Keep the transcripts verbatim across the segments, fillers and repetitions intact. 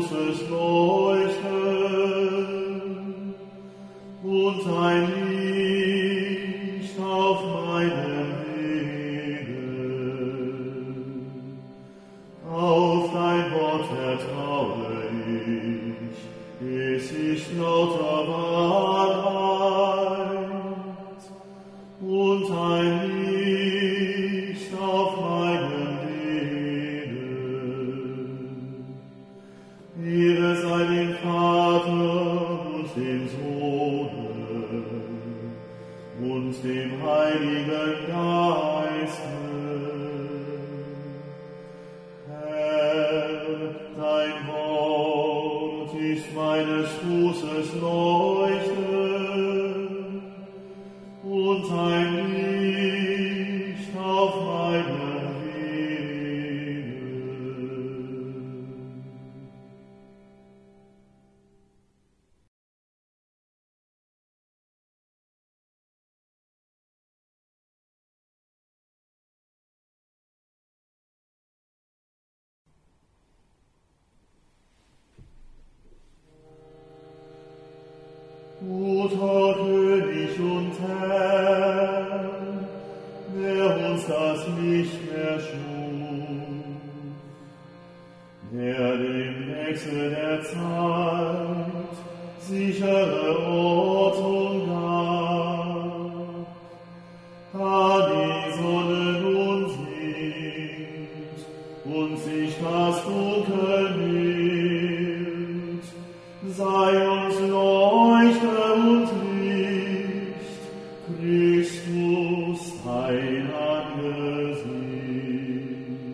Fußes leuchten und ein Licht auf meinem Wege. Auf dein Wort vertraue ich, es ist lauter Wahrheit und ein Licht auf meinem Wege. Ehre sei dem Vater und dem Sohne und dem Heiligen Geiste. Herr, dein Wort ist meines Fußes Leuchte und ein Licht auf meinem Wege. Guter König und Herr, der uns das Licht erschuf, der dem Wechsel der Zeit sichere Ortung gab, da die Sonne nun sinkt und sich das Dunkel nimmt, sei uns Leuchte und Licht, Christus dein Angesicht.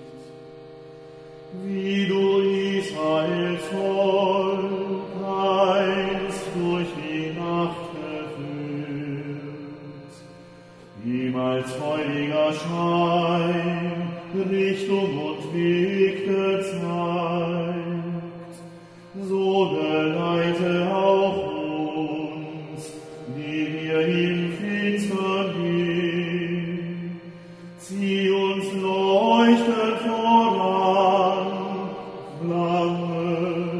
Wie du Israels Volk einst durch die Nacht geführt, ihm als heiliger Schein Richtung und Weg gezeigt, so geleite auch uns, die wir im Finstern gehen, zieh uns leuchtend voran, Flamme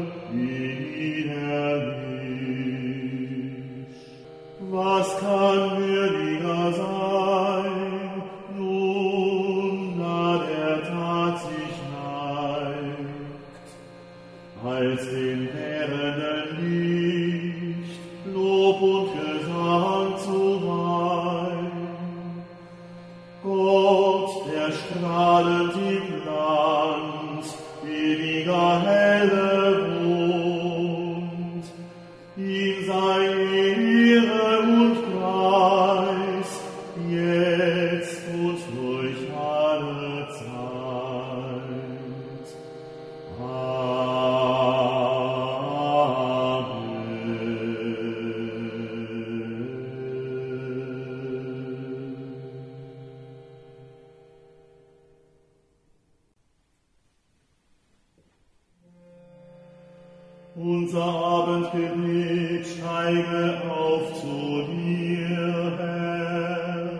widerlich. Was kann würdiger sein, nun da der Tag sich neigt, als dem währenden Licht Lob und Gesang zu weihen. Gott, der strahlend im Glanz ewiger Helle wohnt, ihm sei Ehre und Preis, jetzt und durch alle Zeit. Unser Abendgebet steige auf zu dir, Herr,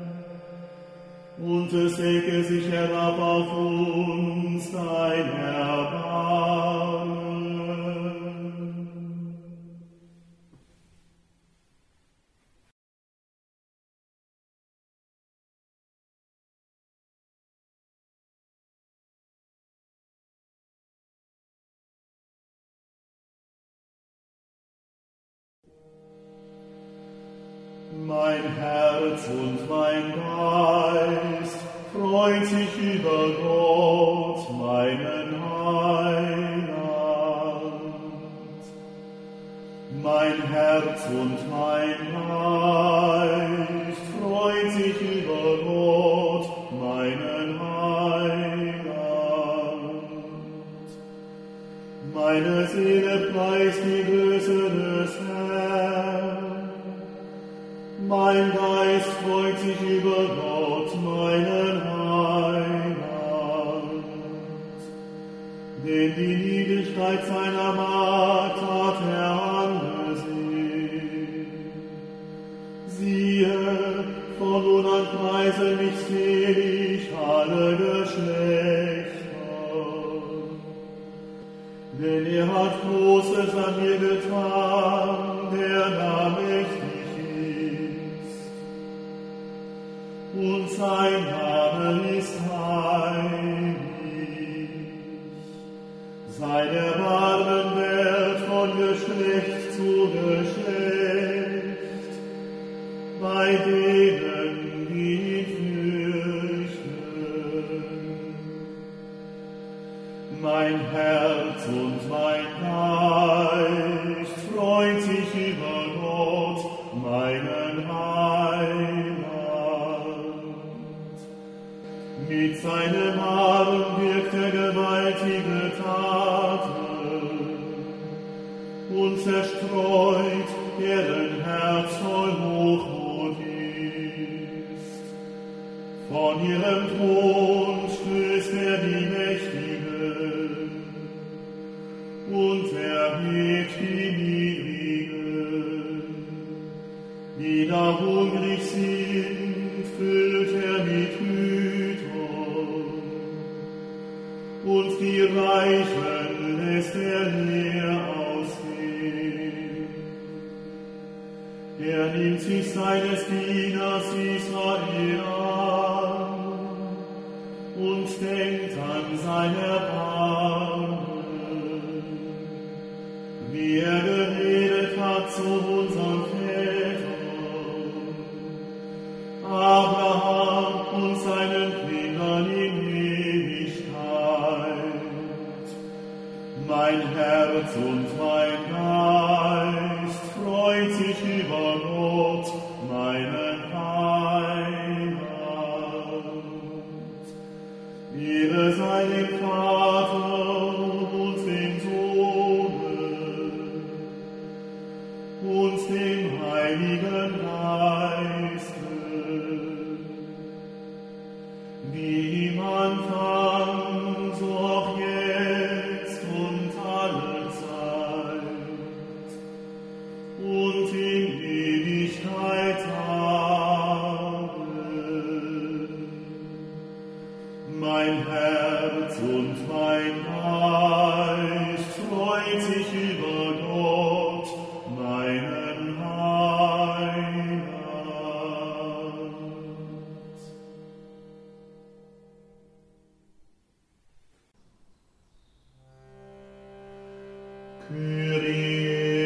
und es senke sich herab auf uns dein Erbarmen. Mein Herz und mein Geist freut sich über Gott, meinen Heiland. Mein Herz und mein Geist freut sich über Gott, meinen Heiland. Meine Seele preist die Größe des Herrn. Mein Geist freut sich über Gott, meinen Heiland. Denn die Niedrigkeit seiner Macht hat er angesehen. Siehe, von nun an preisen mich selig alle Geschlechter. Denn er hat Großes an mir getan, der da mächtig ist. Und sein Name ist heilig. Sein Erbarmen währt von Geschlecht zu Geschlecht, bei denen, die ihn fürchten. Mein Herz und mein Geist freut sich über Gott, meinen Heiland. Mit seinem Arm wirkt er gewaltige Taten und zerstreut, deren Herz voll Hochmut ist. Von ihrem Thron stößt er die Mächtigen und erhebt die Niedrigen. Die da hungrig sind, füllt er mit Gütern, und die Reichen lässt er leer ausgehen. Er nimmt sich seines Dieners Israel an und denkt an sein Erbarmen, wie er geredet hat zu unseren Vätern, Abraham und seinen Kindern in Ewigkeit. Mein Herz und mein Geist freut sich über Gott, meinen Heiland. Ehre sei dem Vater und dem Sohne und dem Heiligen Geiste, wie im Anfang, so auch jetzt und alle Zeit und in Ewigkeit. Amen. Mein Herz und mein Geist freut sich über Gott, meinen Heiland. Kyrie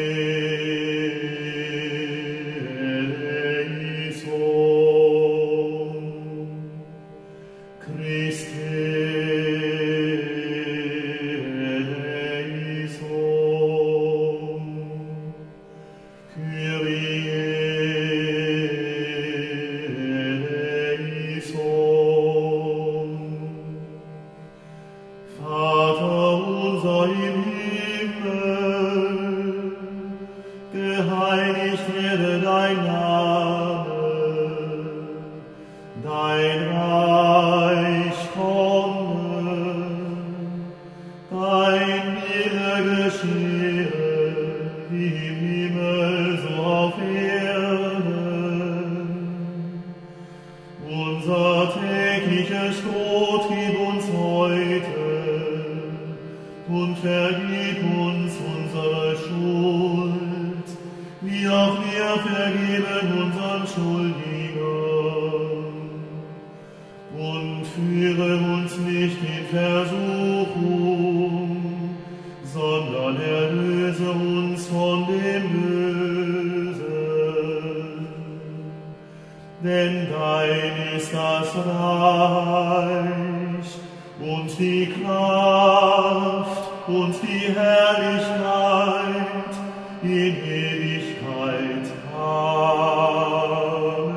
Denn dein ist das Reich und die Kraft und die Herrlichkeit in Ewigkeit. Amen.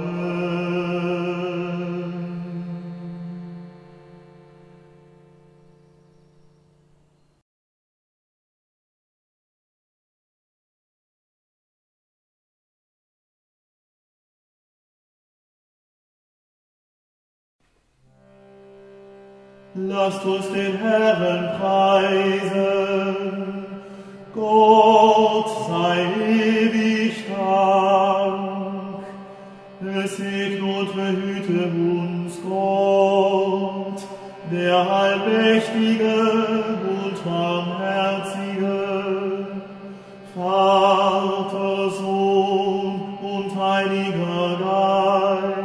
Lasst uns den Herrn preisen. Gott sei ewig Dank. Es segne und behüte uns Gott, der Allmächtige und Barmherzige. Heiliger Geist,